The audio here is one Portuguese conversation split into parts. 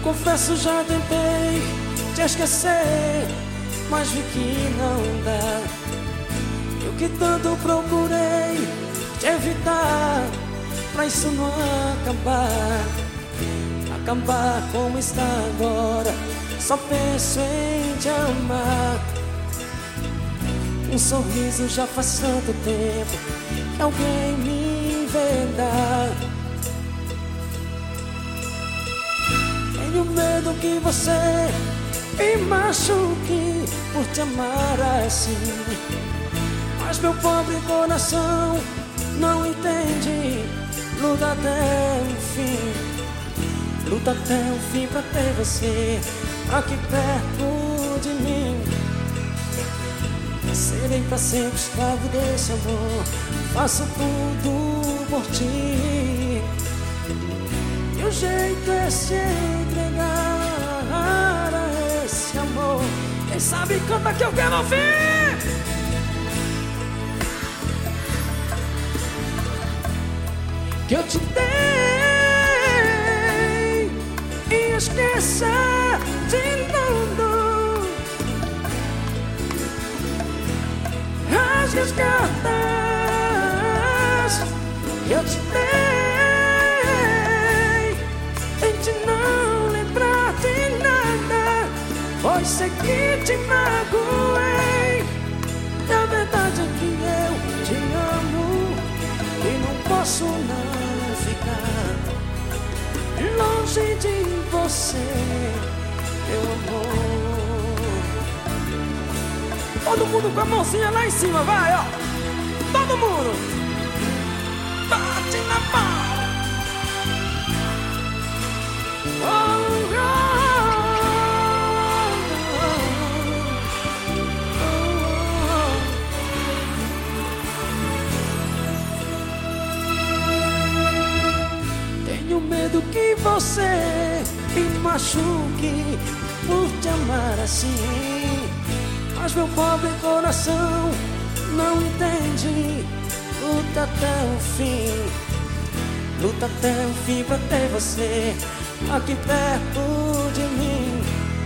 confesso, já tentei te esquecer, mas vi que não dá. Eu que tanto procurei te evitar, pra isso não acabar. Acabar como está agora, só penso em te amar. Um sorriso já faz tanto tempo que alguém me vê dar. Tenho medo que você me machuque por te amar assim, mas meu pobre coração não entende. Luta até o fim, luta até o fim pra ter você aqui perto de mim. Serei pra sempre escravo desse amor, faço tudo por ti. E o jeito é se entregar a esse amor. Quem sabe canta que eu quero ouvir. Que eu te dei e esqueça de tudo. Rasgue as cartas que eu te dei, tente não lembrar de nada, pois sei que te magoei. E a verdade é que eu te amo e não posso não ficar longe de você, meu amor. Todo mundo com a mãozinha lá em cima, vai, ó. Todo mundo bate na palma. Oh, oh, oh. Tenho medo que você me machuque por te amar assim, mas meu pobre coração não entende. Luta até o fim, luta até o fim pra ter você aqui perto de mim.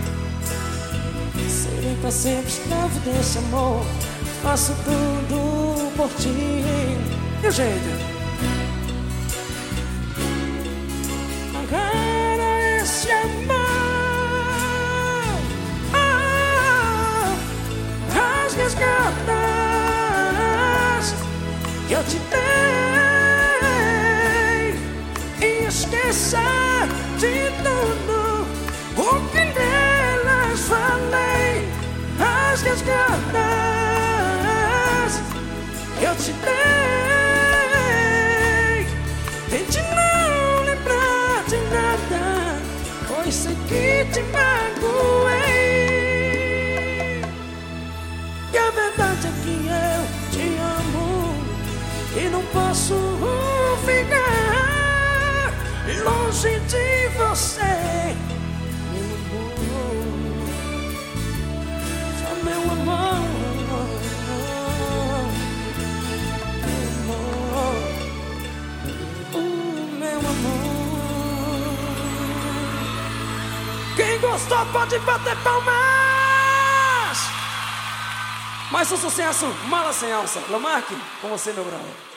Serei pra sempre escravo desse amor, faço tudo por ti. E o jeito? Agora esse amor, rasgue as cartas que eu te dei e esqueça de tudo o que nelas falei. Rasgue as cartas que eu te dei, tente não lembrar de nada, pois sei que te magoei. E a verdade é que eu te amo e não posso ficar longe de você, meu amor. Só meu amor, meu amor. Quem gostou pode bater palmas. Mais um sucesso, Mala Sem Alça. Lamarque, com você, meu brother.